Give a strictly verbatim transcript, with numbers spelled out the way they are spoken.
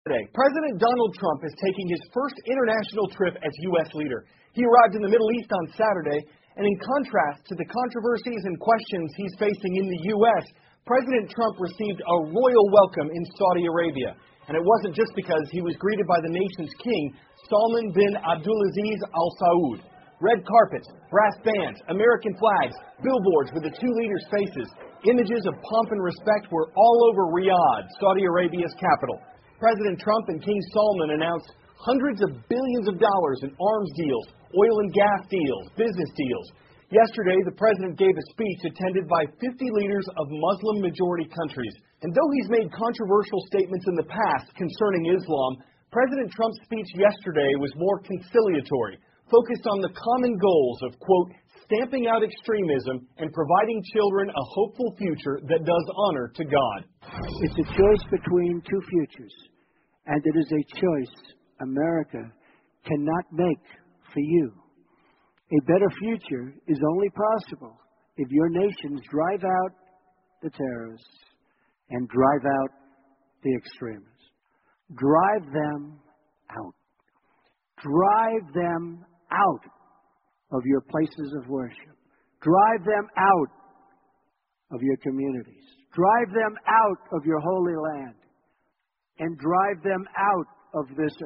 Today, President Donald Trump is taking his first international trip as U S leader. He arrived in the Middle East on Saturday, and in contrast to the controversies and questions he's facing in the U S, President Trump received a royal welcome in Saudi Arabia. And it wasn't just because he was greeted by the nation's king, Salman bin Abdulaziz Al Saud. Red carpets, brass bands, American flags, billboards with the two leaders' faces, images of pomp and respect were all over Riyadh, Saudi Arabia's capital. President Trump and King Salman announced hundreds of billions of dollars in arms deals, oil and gas deals, business deals. Yesterday, the president gave a speech attended by fifty leaders of Muslim-majority countries. And though he's made controversial statements in the past concerning Islam, President Trump's speech yesterday was more conciliatory, focused on the common goals of, quote, stamping out extremism and providing children a hopeful future that does honor to God. It's a choice between two futures, and it is a choice America cannot make for you. A better future is only possible if your nations drive out the terrorists and drive out the extremists. Drive them out. Drive them out of your places of worship. Drive them out of your communities. Drive them out of your holy land. And drive them out of this